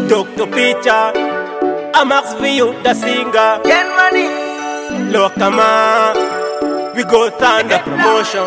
Dr. Peter, Amax View, the singer. Get money. Lokama, we go Thunder Promotion.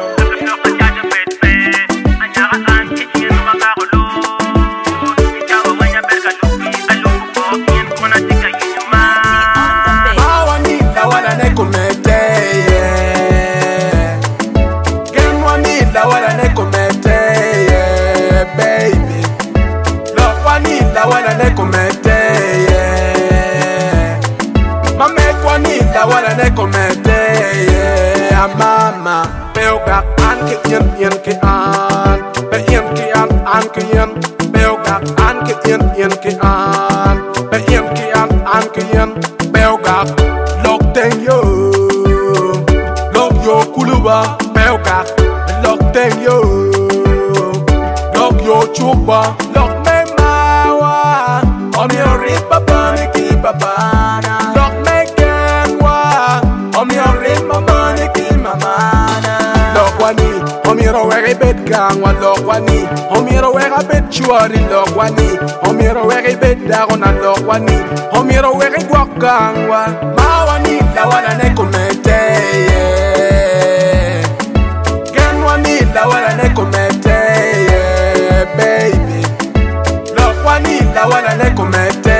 Mama, belga an ke yen ke an, be yen ke an ke yen, belga an ke yen ke an, be yen ke an ke yen, belga lock ten yo kuluba, belga lock ten yo chuba, lock me mawa, on your ripa bani ki babana, lock me kenwa, on your ripa bani ki mamana. Lokwani, omiro wege bet gangwa lokwani, omiro wege bet chuari lokwani, omiro wege bet dagona lokwani, omiro wege gwakangwa, mawani lawala ne komete, genwani lawala ne komete, baby, lokwani lawala ne komete,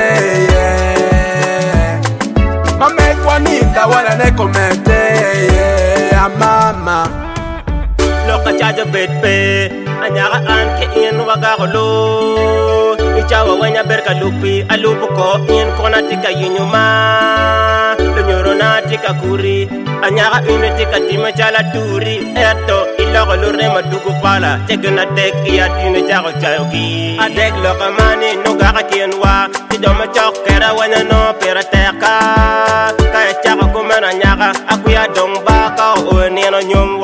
mamekwani lawala ne komete, mama. Loka chaja betpe, anyaga an ke in wagagolo. Ichawa wanya berka lupi, alupu ko in kona tika yinyuma. Lunyurona tika kuri, anyaga ine tika tima chala turi. Eto iloko lurne madugu fala, teguna tek iya tine chago chayogi. Adek loka mani nugaga kienwa, tidoma chok kera wanya no pera teka. Kaya chaka kumena nyaga, akuya dong baka o nieno nyum.